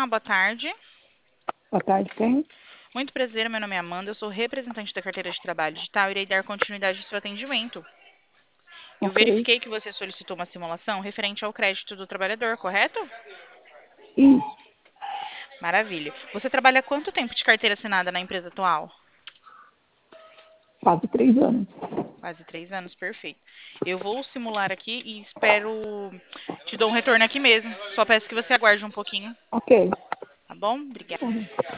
Olá, boa tarde. Boa tarde, quem? Muito prazer, meu nome é Amanda, eu sou representante da carteira de trabalho digital e irei dar continuidade ao seu atendimento. Eu Ok. verifiquei que você solicitou uma simulação referente ao crédito do trabalhador, correto? Isso, Maravilha. Você trabalha há quanto tempo de carteira assinada na empresa atual? quase 3 anos. Quase 3 anos, perfeito. Eu vou simular aqui e espero te dou um retorno aqui mesmo. Só peço que você aguarde um pouquinho, Ok. tá bom? Obrigada. Uhum.